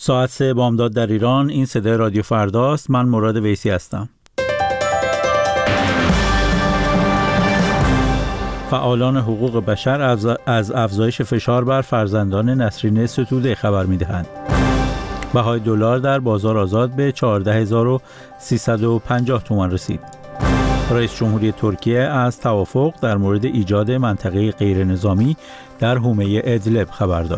ساعت 3 بامداد در ایران. این صدای رادیو فرداست. من مراد ویسی هستم. فعالان حقوق بشر از افزایش فشار بر فرزندان نسرین ستوده خبر می‌دهند. بهای دلار در بازار آزاد به 14350 تومان رسید. رئیس جمهوری ترکیه از توافق در مورد ایجاد منطقه غیر نظامی در حومه ادلب خبر داد.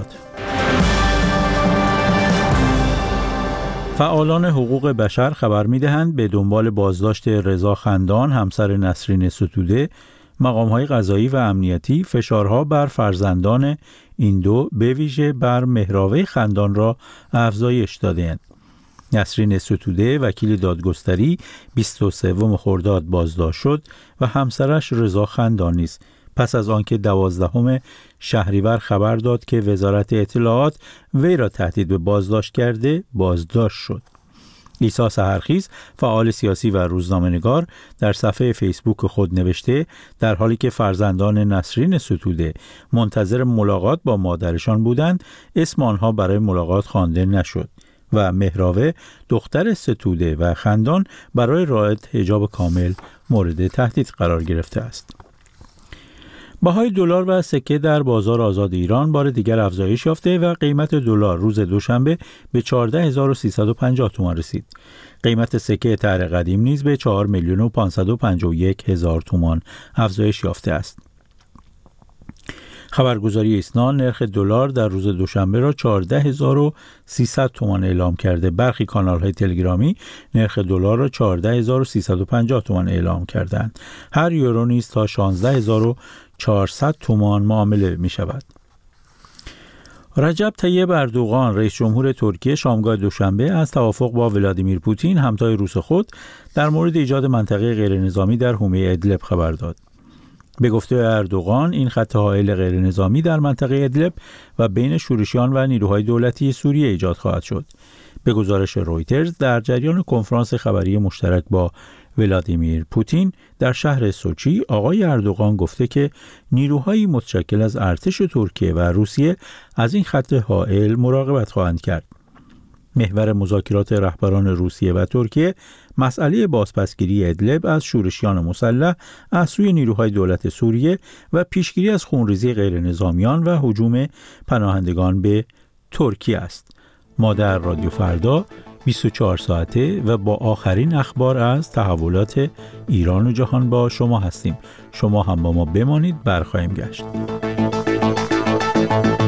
فعالان حقوق بشر خبر می‌دهند به دنبال بازداشت رضا خندان همسر نسرین ستوده، مقام‌های قضایی و امنیتی فشارها بر فرزندان این دو به ویژه بر مهراوه خندان را افزایش داده‌اند. نسرین ستوده وکیل دادگستری 23 خرداد بازداشت شد و همسرش رضا خندان نیز پس از آنکه 12 شهریور خبر داد که وزارت اطلاعات وی را تهدید به بازداشت کرده بازداشت شد. عیسی سحرخیز فعال سیاسی و روزنامه‌نگار در صفحه فیسبوک خود نوشته در حالی که فرزندان نسرین ستوده منتظر ملاقات با مادرشان بودند، اسم آنها برای ملاقات خوانده نشد و مهراوه دختر ستوده و خندان برای رعایت حجاب کامل مورد تهدید قرار گرفته است. بهای دلار و سکه در بازار آزاد ایران بار دیگر افزایش یافته و قیمت دلار روز دوشنبه به 14350 تومان رسید. قیمت سکه طرح قدیم نیز به 4,551,000 تومان افزایش یافته است. خبرگزاری ایسنا نرخ دلار در روز دوشنبه را 14300 تومان اعلام کرده. برخی کانال‌های تلگرامی نرخ دلار را 14350 تومان اعلام کردند. هر یورو نیز تا 16400 تومان معامله می شود. رجب طیب اردوغان رئیس جمهور ترکیه شامگاه دوشنبه از توافق با ولادیمیر پوتین همتای روس خود در مورد ایجاد منطقه غیرنظامی در حومه ادلب خبر داد. به گفته اردوغان این خط حائل غیر نظامی در منطقه ادلب و بین شورشیان و نیروهای دولتی سوریه ایجاد خواهد شد. به گزارش رویترز در جریان کنفرانس خبری مشترک با ولادیمیر پوتین در شهر سوچی، آقای اردوغان گفته که نیروهایی متشکل از ارتش ترکیه و روسیه از این خط حائل مراقبت خواهند کرد. محور مذاکرات رهبران روسیه و ترکیه مسئله بازپسگیری ادلب از شورشیان مسلح از سوی نیروهای دولت سوریه و پیشگیری از خونریزی غیر نظامیان و هجوم پناهندگان به ترکیه است. ما در رادیو فردا 24 ساعته و با آخرین اخبار از تحولات ایران و جهان با شما هستیم. شما هم با ما بمانید، برخواهیم گشت.